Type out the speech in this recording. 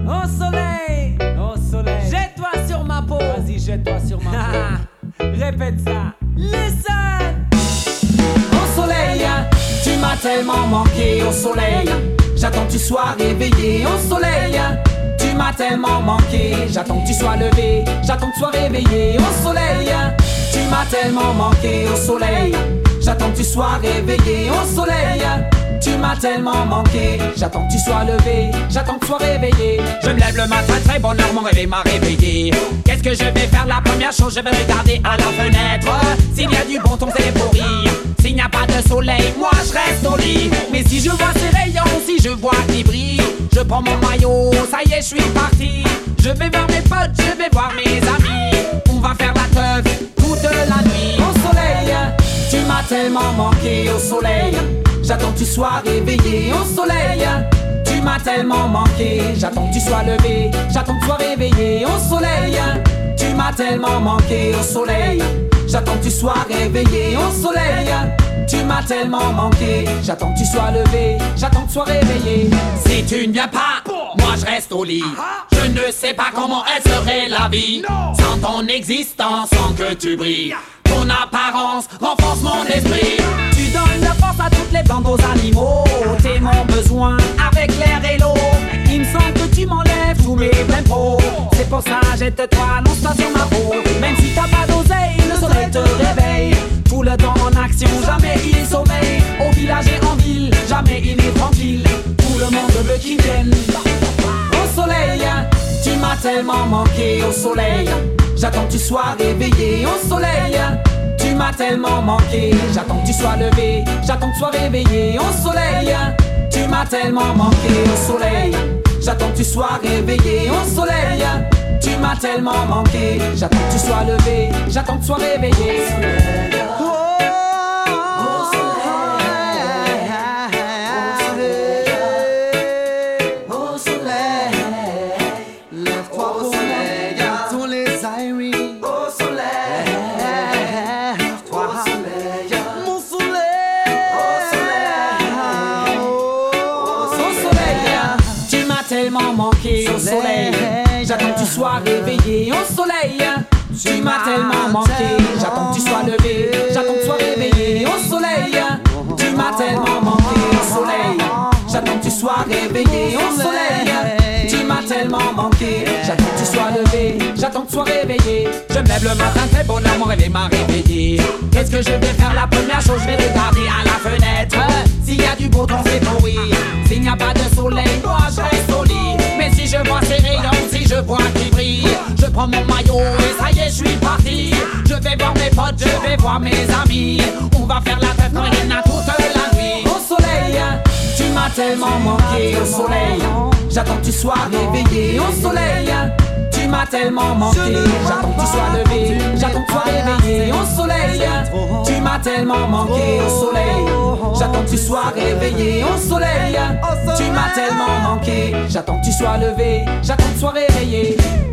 Au soleil, Au soleil, jette-toi sur ma peau. vas-y, jette-toi sur ma peau. Répète ça. Listen. Au soleil, tu m'as tellement manqué. Au soleil, j'attends que tu sois réveillé. Au soleil, tu m'as tellement manqué. J'attends que tu sois levé, j'attends que tu sois réveillé. Au soleil, tu m'as tellement manqué. Au soleil, j'attends que tu sois réveillé. Au soleil, tu m'as tellement manqué. J'attends que tu sois levé, j'attends que tu sois réveillé. Je me lève le matin, très bonne heure, mon réveil m'a réveillé. Qu'est-ce que je vais faire? La première chose, je vais regarder à la fenêtre. S'il y a du bon temps, c'est pour rire. S'il n'y a pas de soleil, moi je reste au lit. Mais si je vois ces rayons, si je vois qu'ils brillent, je prends mon maillot, ça y est, je suis parti. Je vais voir mes potes, je vais voir mes amis. On va faire la teuf toute la nuit. Au soleil, tu m'as tellement manqué. Au soleil, j'attends que tu sois réveillé. Au soleil, tu m'as tellement manqué. J'attends que tu sois levé, j'attends que tu sois réveillé. Au soleil, tu m'as tellement manqué. Au soleil, j'attends que tu sois réveillé. Au soleil, tu m'as tellement manqué. J'attends que tu sois levé, j'attends que tu sois réveillé. Si tu ne viens pas, moi je reste au lit. Je ne sais pas comment elle serait la vie sans ton existence, sans que tu brilles. Ton apparence renforce mon esprit. Tu donnes la force à toutes les plantes, aux animaux. T'es mon besoin avec l'air et l'eau. Il me semble que tu m'enlèves tous mes pleins pros. C'est pour ça, jette-toi, lance-toi sur ma peau. Même si t'as pas d'oseille, le soleil te réveille. Tout le temps en action, jamais il sommeille. Au village et en ville, jamais il est tranquille. Tout le monde veut qu'il vienne. Au soleil, tu m'as tellement manqué. Au soleil, j'attends que tu sois réveillé. Au soleil, tu m'as tellement manqué. J'attends que tu sois levé, j'attends que tu sois réveillé. Au soleil, tu m'as tellement manqué. Au soleil, j'attends que tu sois réveillé. Au soleil, tu m'as tellement manqué. J'attends que tu sois levé, j'attends que tu sois réveillé. Tellement manqué au soleil, j'attends que tu sois réveillé. Au soleil, tu m'as tellement manqué. J'attends que tu sois levé, j'attends que tu sois réveillé. Au soleil, tu m'as tellement manqué. Au soleil, j'attends que tu sois réveillé. Au soleil, tu m'as tellement manqué. J'attends que tu sois levé, j'attends que tu sois réveillé. Je me lève le matin, très bonne heure, mon réveil m'a réveillé. Qu'est-ce que je vais faire? La première chose, je vais regarder à la fenêtre. S'il y a du beau temps, c'est pour rire. S'il n'y a pas de soleil, moi je reste au lit. Mais si je vois ces rayons, si je vois qu'ils brillent, je prends mon maillot et ça y est, je suis parti. Je vais voir mes potes, je vais voir mes amis. On va faire la fête quand il y en a toute la nuit. Au soleil, tu m'as tellement manqué. Au soleil, j'attends que tu sois réveillé. Au soleil, tu m'as tellement manqué. J'attends que tu sois levé, j'attends que tu sois réveillé. Au soleil, tu m'as tellement manqué. Au soleil, j'attends que tu sois réveillé. Au soleil, tu m'as tellement manqué. J'attends que tu sois levé, j'attends que tu sois réveillé.